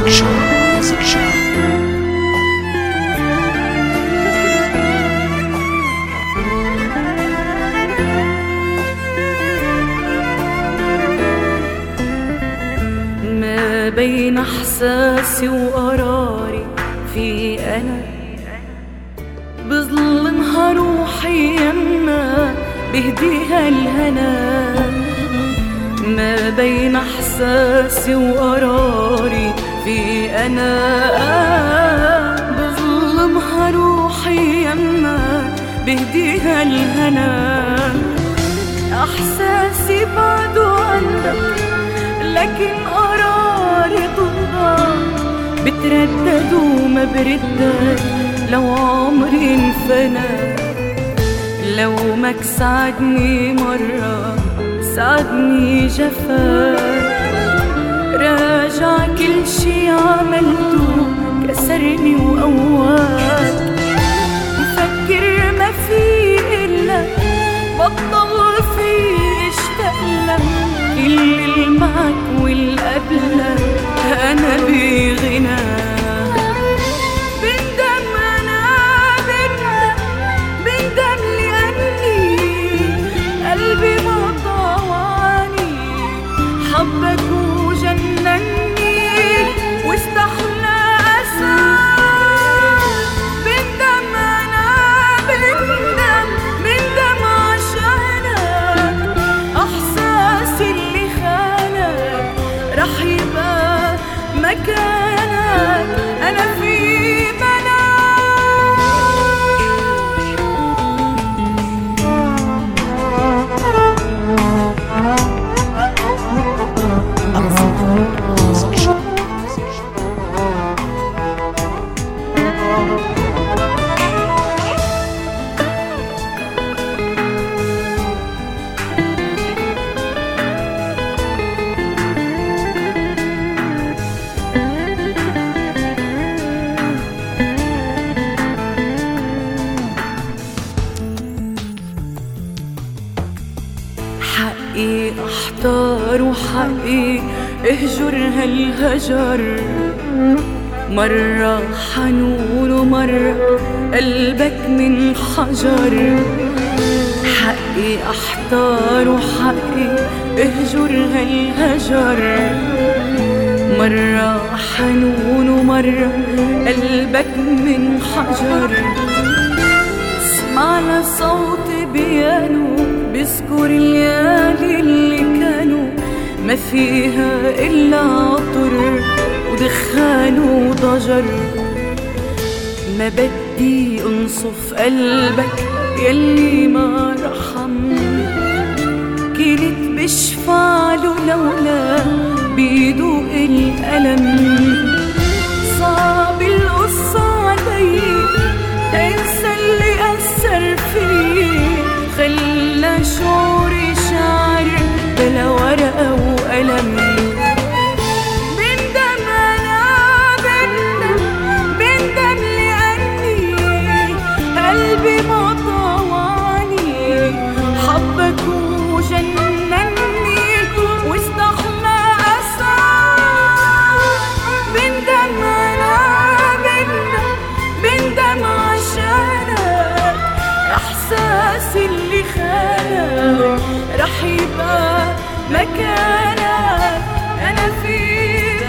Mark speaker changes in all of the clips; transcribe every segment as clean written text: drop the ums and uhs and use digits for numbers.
Speaker 1: ما بين احساسي وقراري في انا بظلمها روحي يما بهديها الهنا. ما بين احساسي وقراري في انا بظلمها روحي يما بهديها الهنا. احساسي بعده عندك لكن قراري ضدك، بتردد وما بردك لو عمري انفنى. لو ما ساعدني مرة ساعدني جفاك، راجع كل شي عملته كسرني وقواك. مفكر ما في إلا بطل في اشتاق لك، كل اللي معك واللي قبلك أنا بغنى. قلبي ما طواني حبك وجنني واستحلى أساك. بندم أنا بندم عشانك، إحساسي اللي خانك رح يبقى مكانك أنا في حقي احتار وحقي اهجر هالهجر. مرة حنون ومرة قلبك من حجر. حقي احتار وحقي اهجر هالهجر. مرة حنون ومرة قلبك من حجر. اسمعنا صوت بيانو بذكر الليالي اللي كانوا ما فيها إلا عطر ودخان وضجر. ما بدي أنصف قلبك يلي ما رحم، كنت بشفعله لولا بيدوق الألم. صعب القصة علي انسى اللي أثر فيه، خلى شعوري شعر بلا ورقة وقلم. بندم أنا بندم لأني قلبي ما طواني حبك وجنني واستحلى أساك. بندم أنا بندم عشانك، إحساسي اللي خانك رح يبقى مكانك أنا في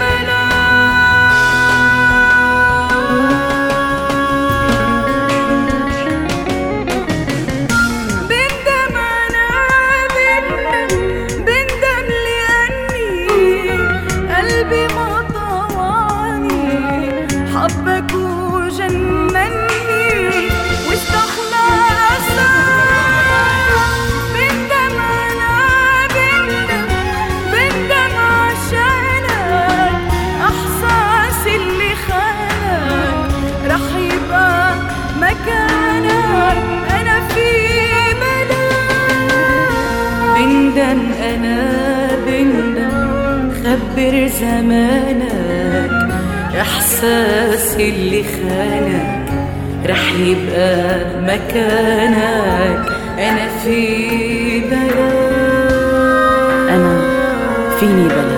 Speaker 1: بندم أنا بندم لأني قلبي ما طواني حبك وجنني واستحلى أساك. بندم أنا بندم عشانك، إحساسي اللي خانك رح يبقى مكانك أنا في بلاك. بندم أنا بندم خبر زمانك، إحساسي اللي خانك رح يبقى مكانك أنا في بلاك.
Speaker 2: أنا فيني بلاك.